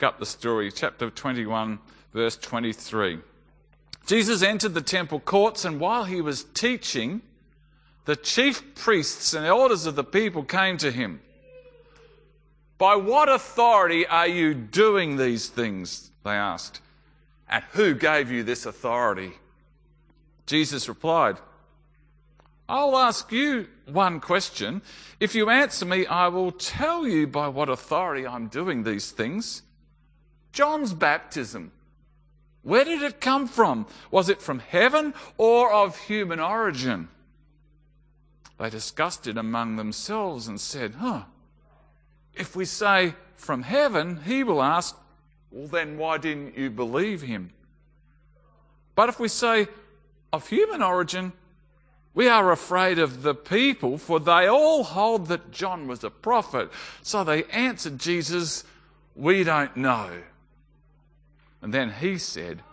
up the story, chapter 21, verse 23. Jesus entered the temple courts, and while he was teaching, the chief priests and elders of the people came to him. "By what authority are you doing these things?" they asked. "And who gave you this authority?" Jesus replied, "I'll ask you one question. If you answer me, I will tell you by what authority I'm doing these things. John's baptism, where did it come from? Was it from heaven or of human origin?" They discussed it among themselves and said, "If we say from heaven," he will ask, "well, then why didn't you believe him? But if we say of human origin, we are afraid of the people, for they all hold that John was a prophet." So they answered Jesus, "We don't know." And then he said,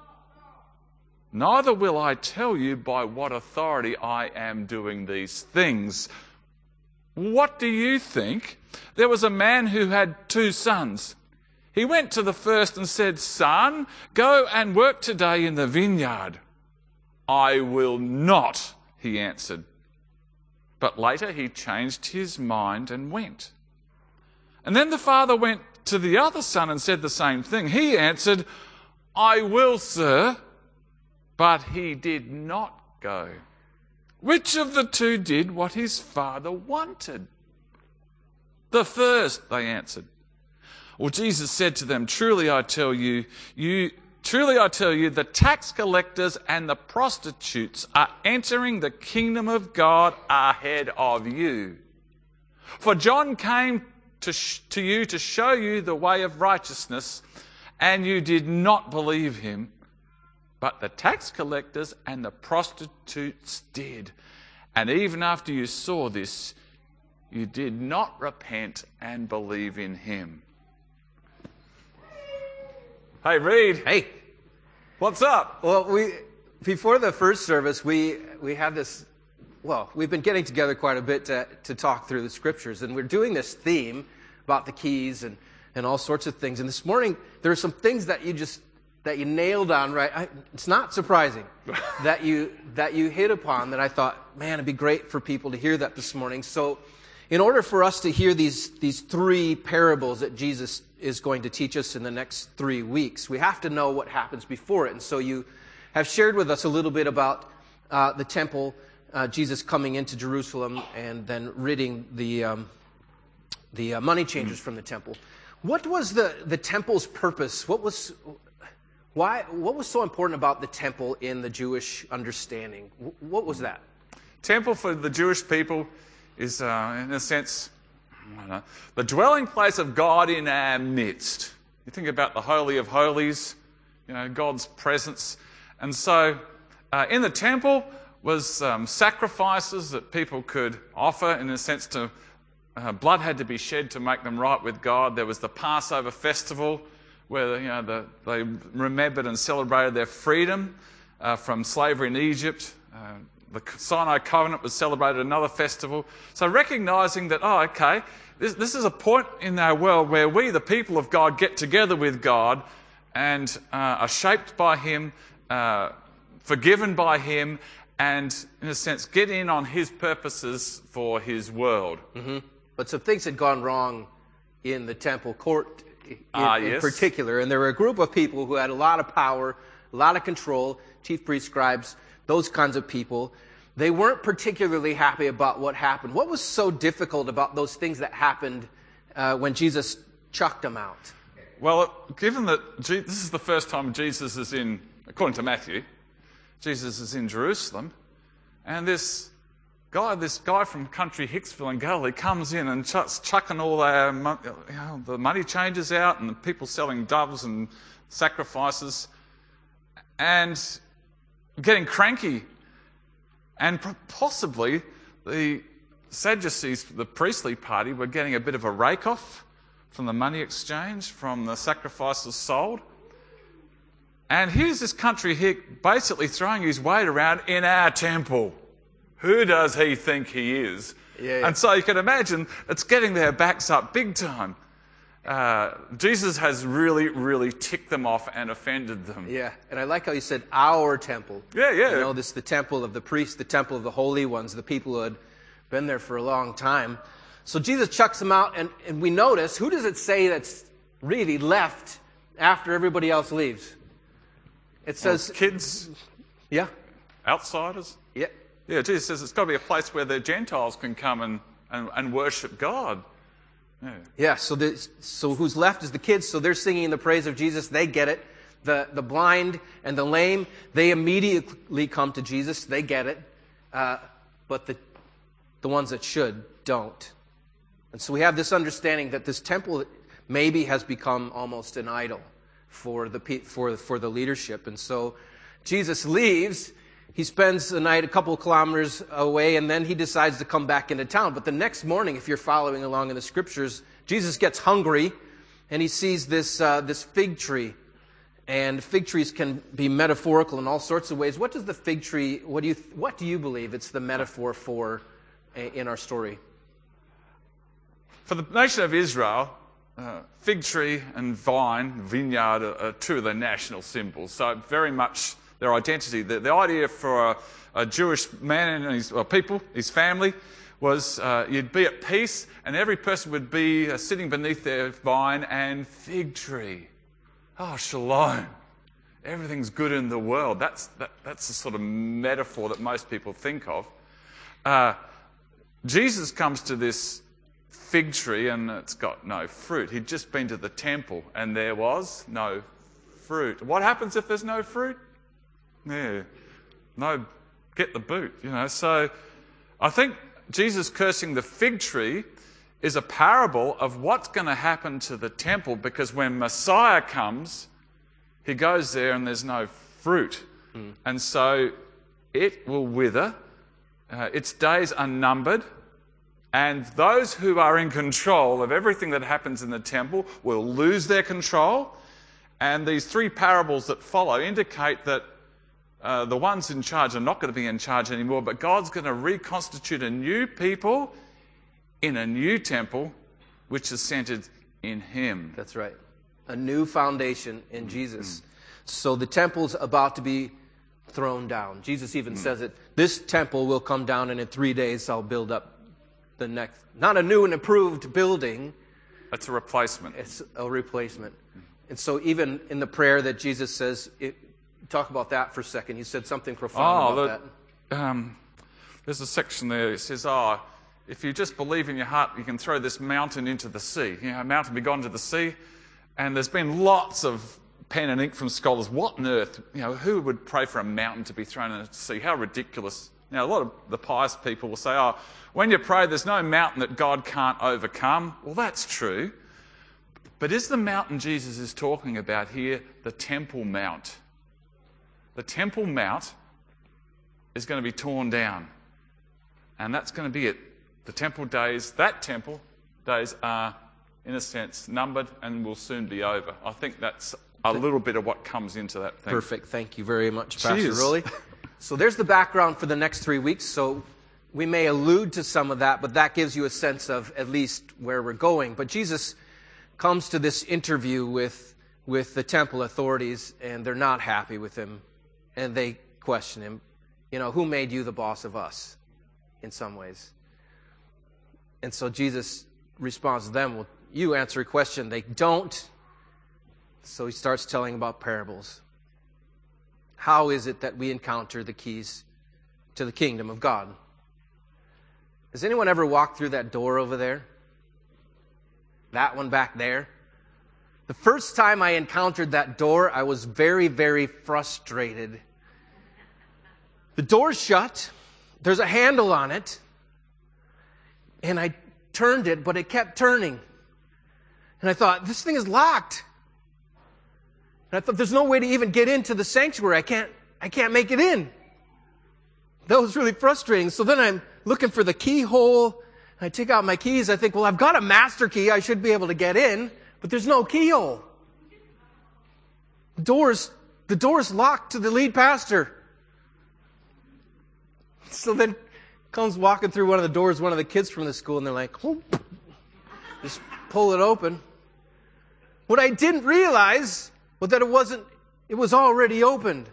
"Neither will I tell you by what authority I am doing these things. What do you think? There was a man who had 2 sons. He went to the first and said, 'Son, go and work today in the vineyard.' 'I will not,' he answered. But later he changed his mind and went. And then the father went to the other son and said the same thing. He answered, 'I will, sir.' But he did not go. Which of the 2 did what his father wanted?" "The first," they answered. Well, Jesus said to them, Truly I tell you, the tax collectors and the prostitutes are entering the kingdom of God ahead of you. For John came to you to show you the way of righteousness, and you did not believe him. But the tax collectors and the prostitutes did. And even after you saw this, you did not repent and believe in him." Hey, Reed. Hey. What's up? Well, before the first service, we had this, we've been getting together quite a bit to talk through the scriptures, and we're doing this theme about the keys and all sorts of things. And this morning, there are some things that you nailed on, right? It's not surprising that you hit upon that. I thought, man, it'd be great for people to hear that this morning. So in order for us to hear these 3 parables that Jesus is going to teach us in the next 3 weeks, we have to know what happens before it. And so you have shared with us a little bit about the temple, Jesus coming into Jerusalem and then ridding the money changers from the temple. What was the temple's purpose? What was so important about the temple in the Jewish understanding? What was that? Temple for the Jewish people is, in a sense, the dwelling place of God in our midst. You think about the Holy of Holies, God's presence. And so in the temple was sacrifices that people could offer, in a sense, to blood had to be shed to make them right with God. There was the Passover festival, where they remembered and celebrated their freedom from slavery in Egypt. The Sinai Covenant was celebrated at another festival. So recognising that, this is a point in our world where we, the people of God, get together with God and are shaped by him, forgiven by him, and, in a sense, get in on his purposes for his world. Mm-hmm. But some things had gone wrong in the temple court in particular, and there were a group of people who had a lot of power, a lot of control, chief priests, scribes, those kinds of people. They weren't particularly happy about what happened. What was so difficult about those things that happened when Jesus chucked them out? Well, given that this is the first time Jesus is in, according to Matthew, Jesus is in Jerusalem, and this guy from country Hicksville in Galilee comes in and chucking all the money changers out and the people selling doves and sacrifices and getting cranky. And possibly the Sadducees, the priestly party, were getting a bit of a rake-off from the money exchange, from the sacrifices sold. And here's this country hick basically throwing his weight around in our temple. Who does he think he is? Yeah. And so you can imagine it's getting their backs up big time. Jesus has really, really ticked them off and offended them. Yeah, and I like how you said our temple. Yeah. You know, this is the temple of the priests, the temple of the holy ones, the people who had been there for a long time. So Jesus chucks them out, and we notice, who does it say that's really left after everybody else leaves? It says... kids. Yeah. Outsiders. Yeah. Yeah, Jesus says it's got to be a place where the Gentiles can come and worship God. Yeah, so who's left is the kids, so they're singing the praise of Jesus. They get it. The blind and the lame, they immediately come to Jesus. They get it. But the ones that should don't. And so we have this understanding that this temple maybe has become almost an idol for the leadership. And so Jesus leaves. He spends the night a couple of kilometers away, and then he decides to come back into town. But the next morning, if you're following along in the Scriptures, Jesus gets hungry, and he sees this fig tree. And fig trees can be metaphorical in all sorts of ways. What does the fig tree, what do you believe it's the metaphor for in our story? For the nation of Israel, fig tree and vine, vineyard, are two of their national symbols. So very much their identity. The idea for a Jewish man and his people, his family, was you'd be at peace, and every person would be sitting beneath their vine and fig tree. Oh, shalom. Everything's good in the world. That's the sort of metaphor that most people think of. Jesus comes to this fig tree, and it's got no fruit. He'd just been to the temple, and there was no fruit. What happens if there's no fruit? Yeah, no, get the boot, you know. So I think Jesus cursing the fig tree is a parable of what's going to happen to the temple, because when Messiah comes, he goes there and there's no fruit. And so it will wither. Its days are numbered. And those who are in control of everything that happens in the temple will lose their control. And these three parables that follow indicate that the ones in charge are not going to be in charge anymore, but God's going to reconstitute a new people in a new temple, which is centered in Him. That's right. A new foundation in Jesus. So the temple's about to be thrown down. Jesus even says it. This temple will come down, and in 3 days I'll build up the next. Not a new and improved building. That's a replacement. It's a replacement. And so even in the prayer that Jesus says, talk about that for a second. You said something profound about that. There's a section there that says, if you just believe in your heart, you can throw this mountain into the sea. You know, a mountain be gone to the sea. And there's been lots of pen and ink from scholars. What on earth? You know, who would pray for a mountain to be thrown into the sea? How ridiculous. Now, a lot of the pious people will say, when you pray, there's no mountain that God can't overcome. Well, that's true. But is the mountain Jesus is talking about here the Temple Mount? The Temple Mount is going to be torn down. And that's going to be it. The temple days are, in a sense, numbered and will soon be over. I think that's a little bit of what comes into that thing. Perfect. Thank you very much, Pastor Rowley. So there's the background for the next 3 weeks. So we may allude to some of that, but that gives you a sense of at least where we're going. But Jesus comes to this interview with the temple authorities, and they're not happy with him. And they question him, who made you the boss of us, in some ways. And so Jesus responds to them, well, you answer a question. They don't. So he starts telling about parables. How is it that we encounter the keys to the kingdom of God? Has anyone ever walked through that door over there? That one back there? The first time I encountered that door, I was very, very frustrated. The door's shut. There's a handle on it. And I turned it, but it kept turning. And I thought, this thing is locked. And I thought, there's no way to even get into the sanctuary. I can't make it in. That was really frustrating. So then I'm looking for the keyhole. I take out my keys. I think, well, I've got a master key. I should be able to get in. But there's no keyhole. The door's locked to the lead pastor. So then comes walking through one of the doors, one of the kids from the school, and they're like, oh, just pull it open. What I didn't realize was that it was already opened.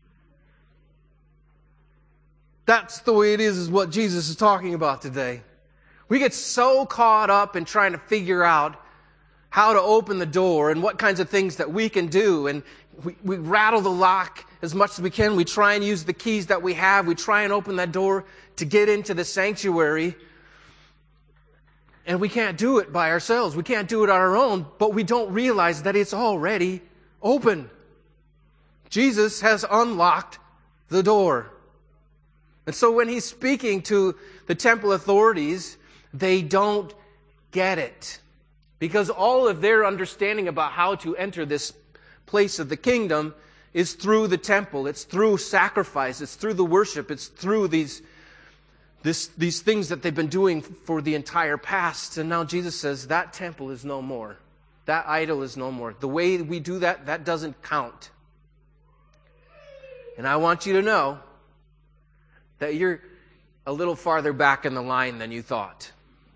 That's the way it is what Jesus is talking about today. We get so caught up in trying to figure out how to open the door and what kinds of things that we can do. And we rattle the lock as much as we can. We try and use the keys that we have. We try and open that door to get into the sanctuary. And we can't do it by ourselves. We can't do it on our own, but we don't realize that it's already open. Jesus has unlocked the door. And so when he's speaking to the temple authorities, they don't get it. Because all of their understanding about how to enter this place of the kingdom is through the temple. It's through sacrifice. It's through the worship. It's through these things that they've been doing for the entire past. And now Jesus says that temple is no more. That idol is no more. The way we do that, that doesn't count. And I want you to know that you're a little farther back in the line than you thought.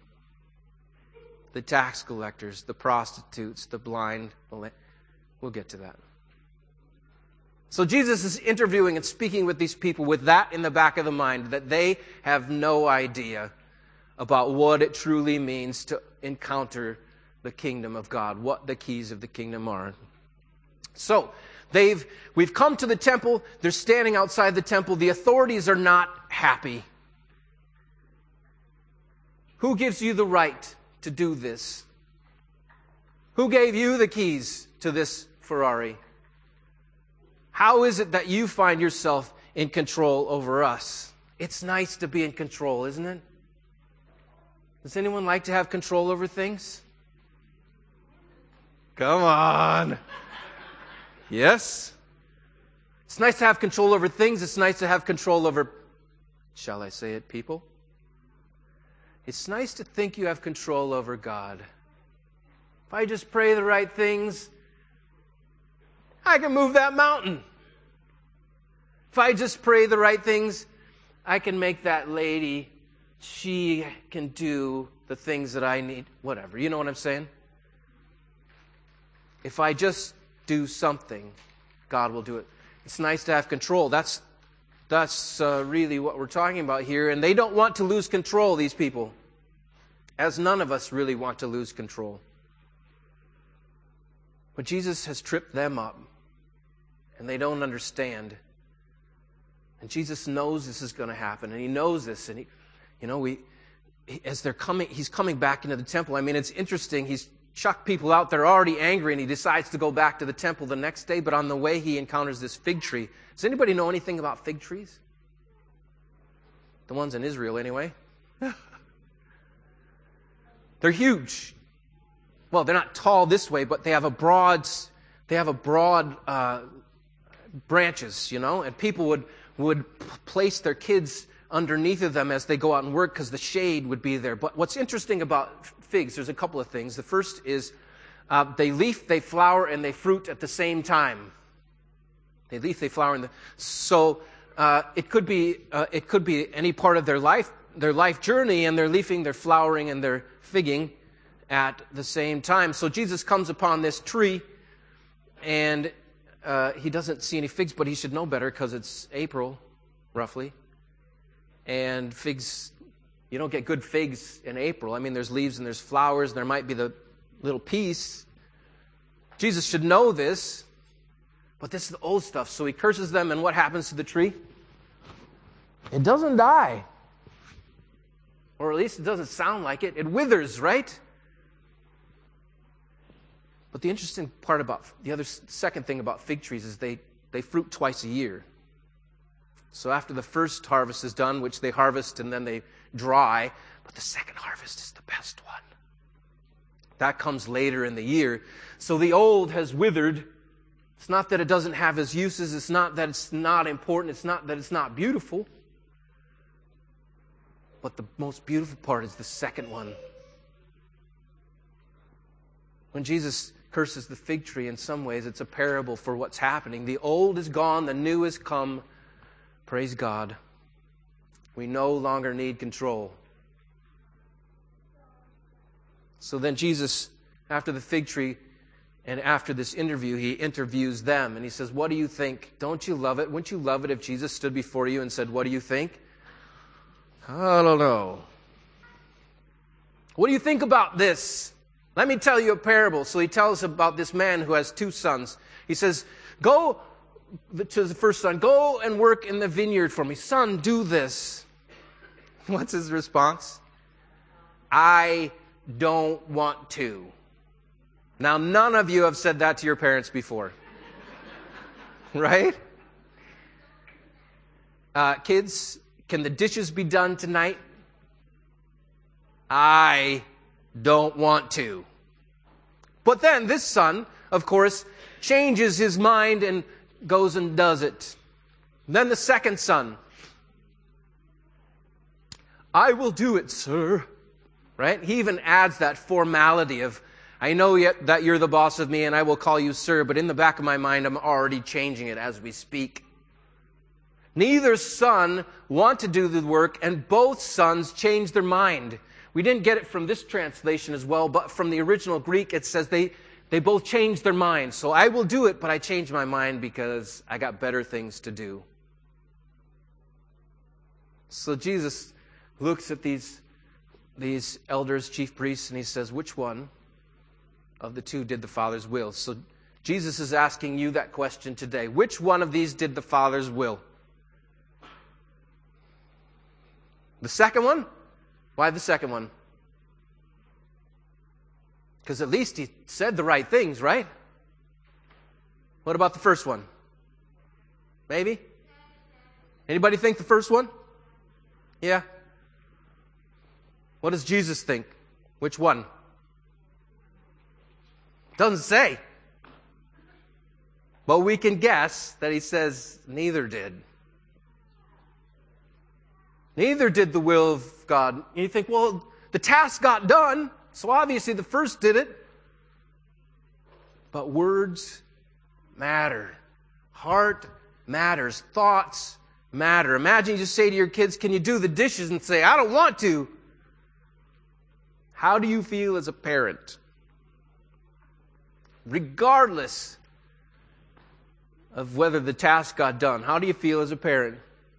The tax collectors, the prostitutes, the blind. We'll get to that. So Jesus is interviewing and speaking with these people with that in the back of the mind, that they have no idea about what it truly means to encounter the kingdom of God, what the keys of the kingdom are. So, we've come to the temple. They're standing outside the temple. The authorities are not happy. Who gives you the right to do this? Who gave you the keys to this Ferrari? How is it that you find yourself in control over us? It's nice to be in control, isn't it? Does anyone like to have control over things? Come on. Yes? It's nice to have control over things. It's nice to have control over, shall I say it, people? It's nice to think you have control over God. If I just pray the right things, I can move that mountain. If I just pray the right things, I can make that lady, she can do the things that I need. Whatever. You know what I'm saying? If I just do something, God will do it. It's nice to have control. That's really what we're talking about here. And they don't want to lose control, these people. As none of us really want to lose control. But Jesus has tripped them up. And they don't understand. And Jesus knows this is going to happen. And he knows this. And he's coming back into the temple. I mean, it's interesting. He's chucked people out. They're already angry. And he decides to go back to the temple the next day. But on the way, he encounters this fig tree. Does anybody know anything about fig trees? The ones in Israel, anyway. They're huge. Well, they're not tall this way, but they have a broad branches, and people would place their kids underneath of them as they go out and work because the shade would be there. But what's interesting about figs, there's a couple of things. The first is they leaf, they flower, and they fruit at the same time. They leaf, they flower, it could be any part of their life journey, and they're leafing, they're flowering, and they're figging at the same time. So Jesus comes upon this tree, and he doesn't see any figs, but he should know better because it's April, roughly. And figs, you don't get good figs in April. I mean, there's leaves and there's flowers, and there might be the little piece. Jesus should know this, but this is the old stuff. So he curses them, and what happens to the tree? It doesn't die. Or at least it doesn't sound like it. It withers, right? But the interesting part about second thing about fig trees is they fruit twice a year. So after the first harvest is done, which they harvest and then they dry, but the second harvest is the best one. That comes later in the year. So the old has withered. It's not that it doesn't have its uses. It's not that it's not important. It's not that it's not beautiful. But the most beautiful part is the second one. When Jesus curses the fig tree, in some ways, it's a parable for what's happening. The old is gone, the new has come. Praise God. We no longer need control. So then Jesus, after the fig tree, And after this interview, he interviews them, and he says, what do you think? Don't you love it? Wouldn't you love it if Jesus stood before you and said, what do you think? I don't know. What do you think about this? Let me tell you a parable. So he tells about this man who has 2 sons. He says, go to the first son, go and work in the vineyard for me. Son, do this. What's his response? I don't want to. Now, none of you have said that to your parents before. Right? Kids, can the dishes be done tonight? I don't want to. But then this son, of course, changes his mind and goes and does it. Then the second son. I will do it, sir. Right? He even adds that formality of, I know yet that you're the boss of me and I will call you sir, but in the back of my mind I'm already changing it as we speak. Neither son want to do the work, and both sons change their mind. We didn't get it from this translation as well, but from the original Greek it says they both changed their minds. So I will do it, but I changed my mind because I got better things to do. So Jesus looks at these elders, chief priests, and he says, which one of the 2 did the Father's will? So Jesus is asking you that question today. Which one of these did the Father's will? The second one? Why the second one? Because at least he said the right things, right? What about the first one? Maybe? Anybody think the first one? Yeah. What does Jesus think? Which one? Doesn't say. But we can guess that he says neither did. Neither did the will of God. And you think, well, the task got done, so obviously the first did it. But words matter. Heart matters. Thoughts matter. Imagine you just say to your kids, can you do the dishes? And say, I don't want to. How do you feel as a parent? Regardless of whether the task got done, how do you feel as a parent?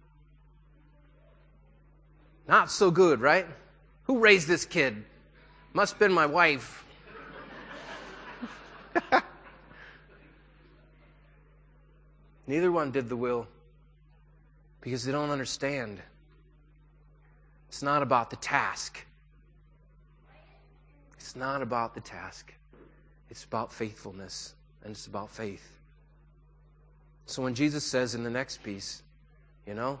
Not so good, right? Who raised this kid? Must have been my wife. Neither one did the will because they don't understand. It's not about the task. It's not about the task. It's about faithfulness, and it's about faith. So when Jesus says in the next piece, the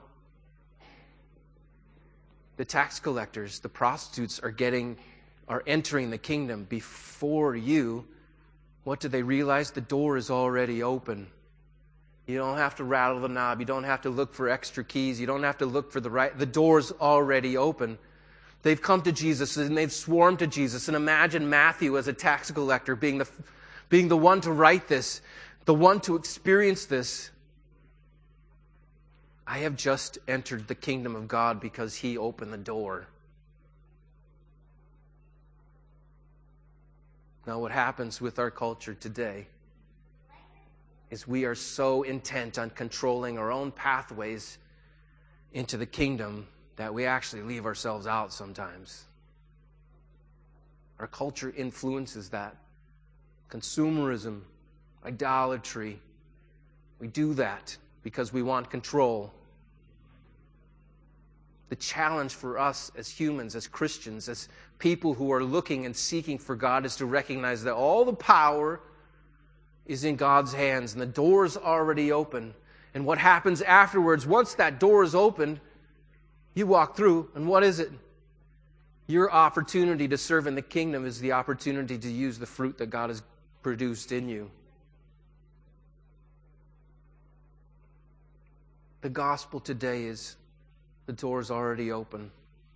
tax collectors, the prostitutes are entering the kingdom before you, what do they realize? The door is already open. You don't have to rattle the knob. You don't have to look for extra keys. You don't have to look for the door's already open. They've come to Jesus and they've swarmed to Jesus. And imagine Matthew as a tax collector being the one to write this, the one to experience this. I have just entered the kingdom of God because he opened the door. Now, what happens with our culture today is we are so intent on controlling our own pathways into the kingdom that we actually leave ourselves out sometimes. Our culture influences that. Consumerism, idolatry. We do that because we want control. The challenge for us as humans, as Christians, as people who are looking and seeking for God is to recognize that all the power is in God's hands and the door is already open. And what happens afterwards, once that door is opened, you walk through, and what is it? Your opportunity to serve in the kingdom is the opportunity to use the fruit that God has produced in you. The gospel today is the door is already open.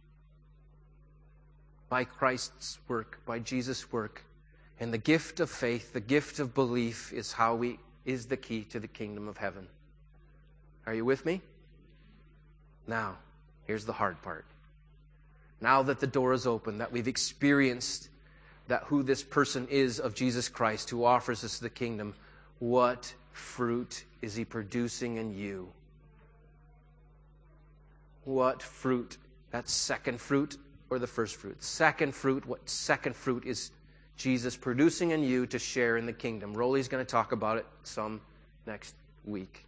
By Christ's work, by Jesus' work. And the gift of faith, the gift of belief is the key to the kingdom of heaven. Are you with me? Now, here's the hard part. Now that the door is open, that we've experienced that who this person is of Jesus Christ who offers us the kingdom, what fruit is he producing in you? What fruit? That's second fruit or the first fruit? Second fruit. What second fruit is Jesus producing in you to share in the kingdom? Rolly's going to talk about it some next week.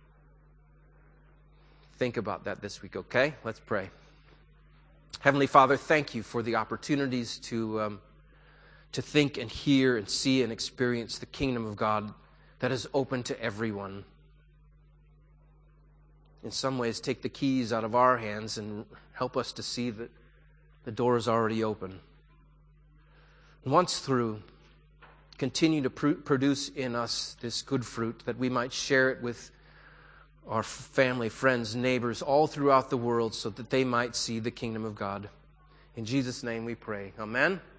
Think about that this week, okay? Let's pray. Heavenly Father, thank you for the opportunities to think and hear and see and experience the kingdom of God that is open to everyone. In some ways, take the keys out of our hands and help us to see that the door is already open. And once through, continue to produce in us this good fruit that we might share it with our family, friends, neighbors, all throughout the world so that they might see the kingdom of God. In Jesus' name we pray. Amen.